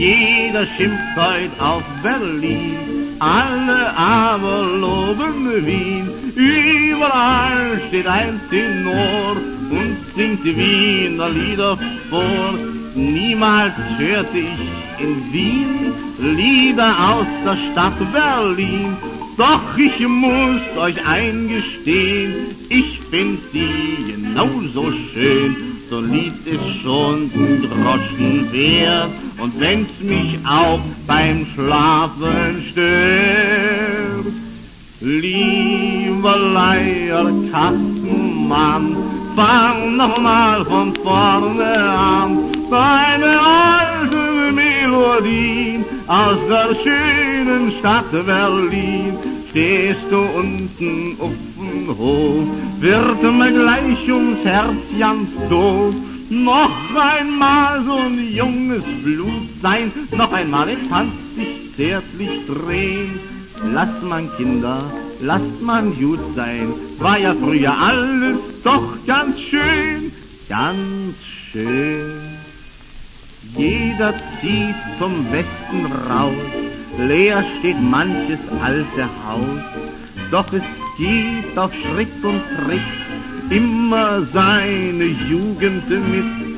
Jeder schimpft heut auf Berlin, alle aber loben Wien. Überall steht ein Tenor und singt Wiener Lieder vor. Niemals hörte ich in Wien Lieder aus der Stadt Berlin. Doch ich muss euch eingestehen, ich find sie genauso schön. So Lied ist schon ein Groschen wert, und wenn's mich auch beim Schlafen stört. Lieber Leierkastenmann, fang noch mal von vorne an. Deine alte Melodie aus der schönen Stadt Berlin. Stehst du unten auf dem Hof, wird mir gleich ums Herz ganz doof. Noch einmal so ein junges Blut sein, noch einmal es Hand sich zärtlich drehen. Lasst man Kinder, lasst man gut sein, war ja früher alles doch ganz schön, ganz schön. Jeder zieht zum Westen raus, leer steht manches alte Haus, doch es gibt auf Schritt und Tritt immer seine Jugend mit.